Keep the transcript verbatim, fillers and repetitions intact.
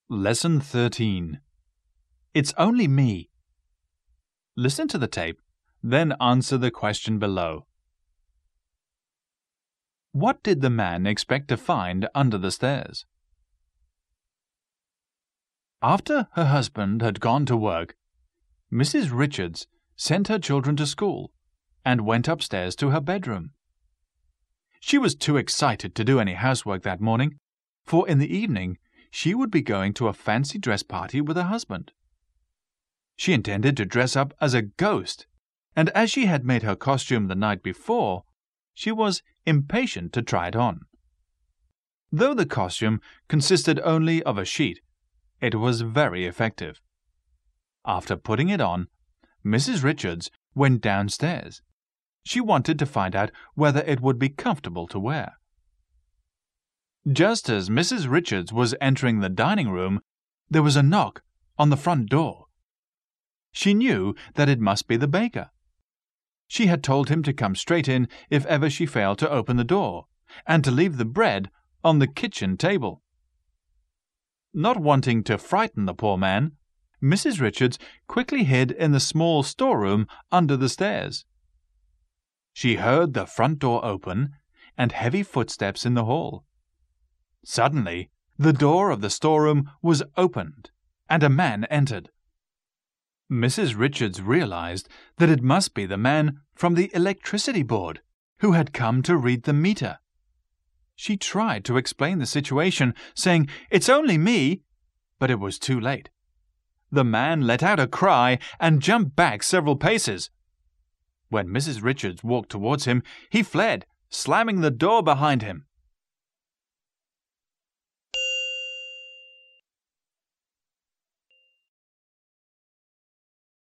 Lesson thirteen. It's only me. Listen to the tape, then answer the question below. What did the man expect to find under the stairs? After her husband had gone to work, Missus Richards sent her children to school and went upstairs to her bedroom. She was too excited to do any housework that morning, for in the evening she would be going to a fancy dress party with her husband. She intended to dress up as a ghost, and as she had made her costume the night before, she was impatient to try it on. Though the costume consisted only of a sheet, it was very effective. After putting it on, Missus Richards went downstairs. She wanted to find out whether it would be comfortable to wear. Just as Missus Richards was entering the dining room, there was a knock on the front door. She knew that it must be the baker. She had told him to come straight in if ever she failed to open the door, and to leave the bread on the kitchen table. Not wanting to frighten the poor man, Missus Richards quickly hid in the small storeroom under the stairs. She heard the front door open and heavy footsteps in the hall. Suddenly, the door of the storeroom was opened, and a man entered. Missus Richards realized that it must be the man from the electricity board, who had come to read the meter. She tried to explain the situation, saying, "It's only me," but it was too late. The man let out a cry and jumped back several paces. When Missus Richards walked towards him, he fled, slamming the door behind him.